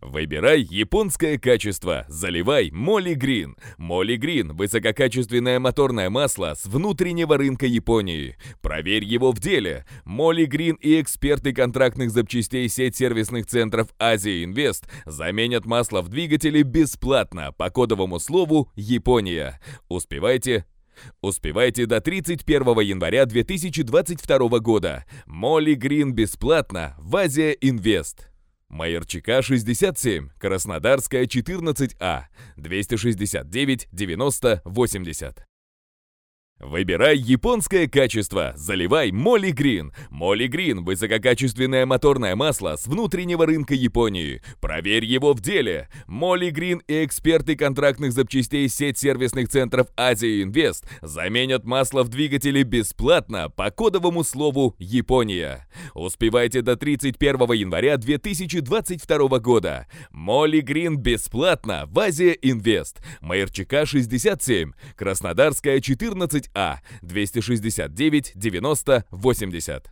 Выбирай японское качество, заливай Моли Грин. Моли Грин – высококачественное моторное масло с внутреннего рынка Японии. Проверь его в деле. Моли Грин и эксперты контрактных запчастей сеть сервисных центров Азия Инвест заменят масло в двигателе бесплатно по кодовому слову «Япония». Успевайте до 31 января 2022 года. Моли Грин бесплатно в Азия Инвест. Майорчика 67, Краснодарская 14А, 269 90 80. Выбирай японское качество, заливай Моли Грин. Моли Грин – высококачественное моторное масло с внутреннего рынка Японии. Проверь его в деле. Моли Грин и эксперты контрактных запчастей сеть сервисных центров Азия Инвест заменят масло в двигателе бесплатно по кодовому слову «Япония». Успевайте до 31 января 2022 года. Моли Грин бесплатно в Азия Инвест. Майорчика 67, Краснодарская 14 269 90 80.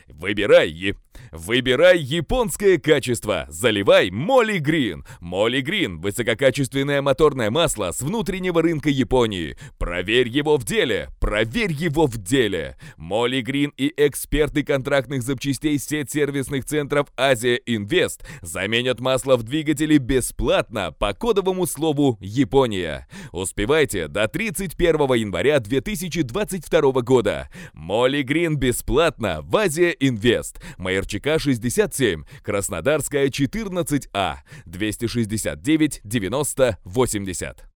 Выбирай японское качество, заливай Моли Грин. Моли Грин – высококачественное моторное масло с внутреннего рынка Японии. Проверь его в деле. Моли Грин и эксперты контрактных запчастей сеть сервисных центров Азия Инвест заменят масло в двигателе бесплатно по кодовому слову «Япония». Успевайте до 31 января 2022 года. Моли Грин бесплатно в Азия Инвест. Майорчика 67, Краснодарская 14А, 269 90 80.